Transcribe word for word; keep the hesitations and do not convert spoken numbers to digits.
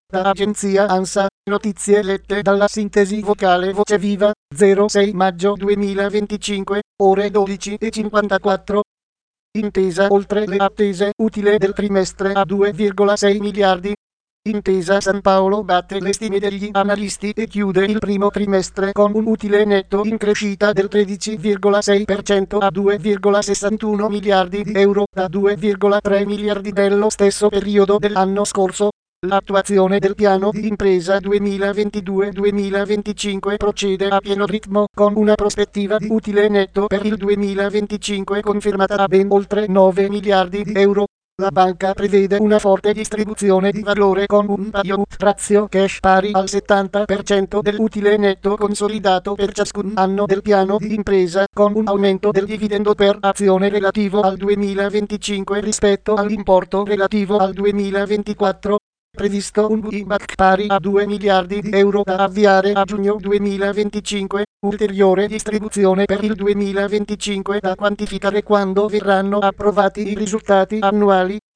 Da agenzia ANSA, notizie lette dalla sintesi vocale Voce Viva, zero sei maggio duemilaventicinque, ore dodici e cinquantaquattro. Intesa oltre le attese, utile del trimestre a due virgola sei miliardi. Intesa San Paolo batte le stime degli analisti e chiude il primo trimestre con un utile netto in crescita del tredici virgola sei per cento a due virgola sessantuno miliardi di euro, da due virgola tre miliardi dello stesso periodo dell'anno scorso. L'attuazione del piano di impresa duemilaventidue duemilaventicinque procede a pieno ritmo, con una prospettiva di utile netto per il duemilaventicinque confermata a ben oltre nove miliardi di euro. La banca prevede una forte distribuzione di valore con un payout ratio cash pari al settanta per cento dell'utile netto consolidato per ciascun anno del piano di impresa, con un aumento del dividendo per azione relativo al duemilaventicinque rispetto all'importo relativo al duemilaventiquattro. Previsto un buyback pari a due miliardi di euro da avviare a giugno duemilaventicinque, ulteriore distribuzione per il duemilaventicinque da quantificare quando verranno approvati i risultati annuali.